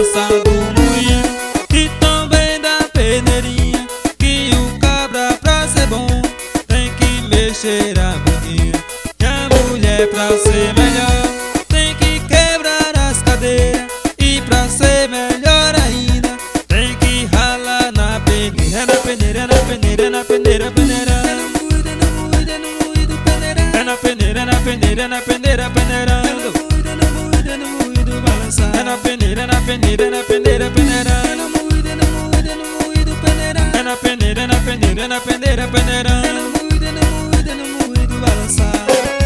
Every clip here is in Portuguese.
dança do moinho e também da peneirinha, que o cabra pra ser bom tem que mexer a bundinha. E a mulher pra ser melhor tem que quebrar as cadeiras, e pra ser melhor ainda tem que ralar na peneira, na peneira, na peneira, na peneira, peneira. É no moído, é no moído, é no moído, peneira. É na peneira, na peneira, na peneira, peneirando. É no moído, é no moído, é no moído, balançar. É na peneira, na peneira, na peneira, peneirando. É no moído, é no moído, é no moído, peneira. É na peneira, na peneira, na peneira, peneirando. É no moído, é no moído, é no moído, balançar.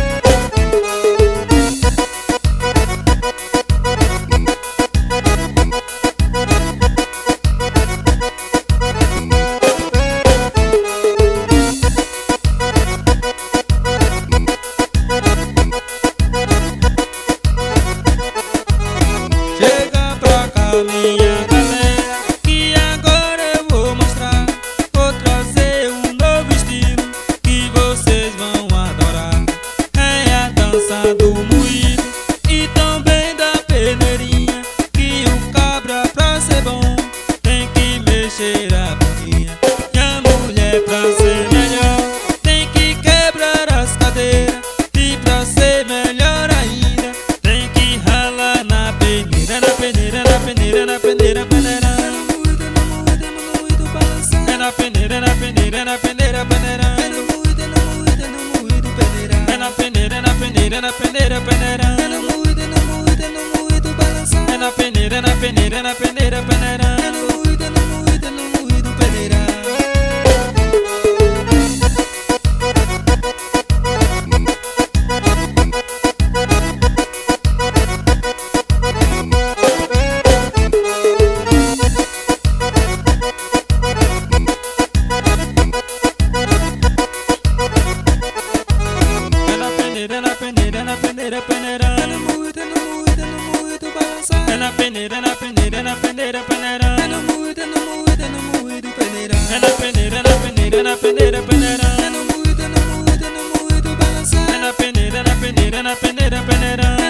Minha galera, que agora eu vou mostrar. Vou trazer um novo estilo que vocês vão adorar. É a dança do moído e também da peneirinha, que o cabra pra ser bom tem que mexer a bundinha. E a mulher pra ser melhor tem que quebrar as cadeiras, e pra ser melhor ainda tem que ralar na peneira, na peneira, na peneira, na peneira, peneira. É no moído, é no moído, é no moído, balançar. É na peneira, na peneira, na peneira, peneira. É no moído, é no moído, é no moído, peneira. É na peneira, na peneira, na peneira, peneira. É no moído, é no moído, é no moído, balançar. É na peneira, na peneira, na peneira, peneira. É no moído, é no moído, é no moído, peneira. Na peneira, na peneira, peneira. É no moído, é no moído, é no moído, balançar. É na peneira, na peneira, na peneira, peneira. É no moído, é no moído, é no moído, peneira. É na peneira, na peneira, na peneira, peneira. É no moído, é no moído, é no moído, balançar. É na peneira, na peneira, na peneira, peneira.